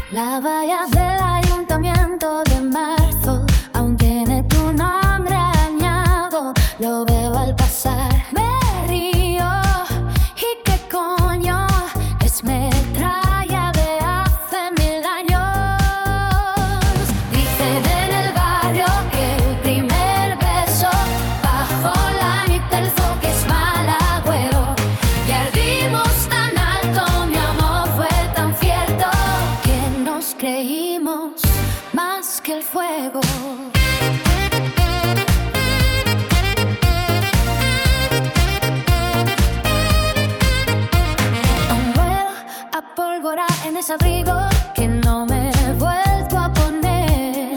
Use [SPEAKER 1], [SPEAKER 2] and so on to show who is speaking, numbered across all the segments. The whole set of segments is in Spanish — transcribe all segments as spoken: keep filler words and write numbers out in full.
[SPEAKER 1] La valla del ayuntamiento de marzo aún tiene tu nombre añado. Lo veo al pasar, me río. ¿Y qué coño? Es metralla de hace mil años. Dicen en el barrio que el primer beso bajo la nit del foque es mal agüero. Y ardimos tan alto, mi amor fue tan cierto que nos creímos más que el fuego. Aún vuelo a pólvora en ese abrigo que no me he vuelto a poner.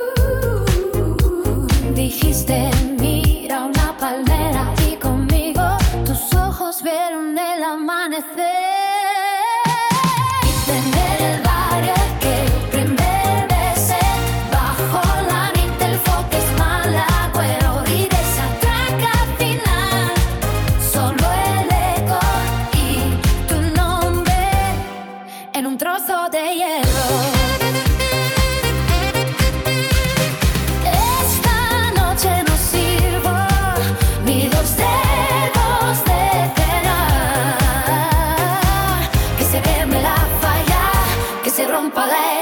[SPEAKER 1] Dijiste mira una palmera y conmigo tus ojos vieron el amanecer. Dicen en el barrio que el primer beso bajo la nit del foque es mal agüero. Y de esa traca final solo el eco y tu nombre en un trozo de hierro. Esta noche no sirvo ni dos dedos de cenar. Que se queme la falla, que se rompa la